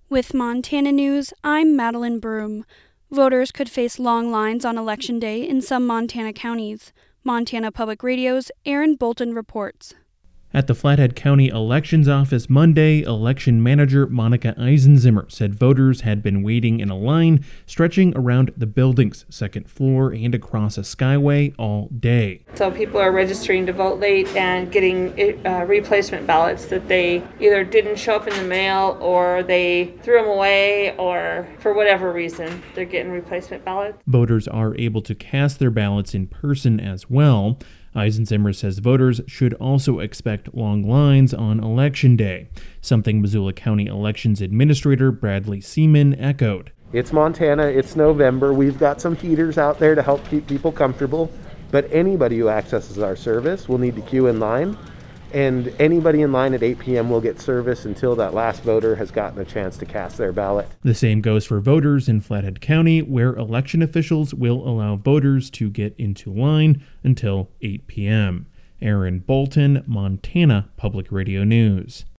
With Montana News, I'm Madeline Broom. Voters could face long lines on Election Day in some Montana counties. Montana Public Radio's Aaron Bolton reports. At the Flathead County Elections Office Monday, election manager Monica Eisenzimmer said voters had been waiting in a line stretching around the building's second floor and across a skyway all day. So people are registering to vote late and getting replacement ballots that they either didn't show up in the mail or they threw them away, or for whatever reason, they're getting replacement ballots. Voters are able to cast their ballots in person as well. Eisenzimmer says voters should also expect long lines on Election Day, something Missoula County Elections Administrator Bradley Seaman echoed. It's Montana, it's November, we've got some heaters out there to help keep people comfortable, but anybody who accesses our service will need to queue in line, and anybody in line at 8 p.m. will get service until that last voter has gotten a chance to cast their ballot. The same goes for voters in Flathead County, where election officials will allow voters to get into line until 8 p.m. Aaron Bolton, Montana Public Radio News.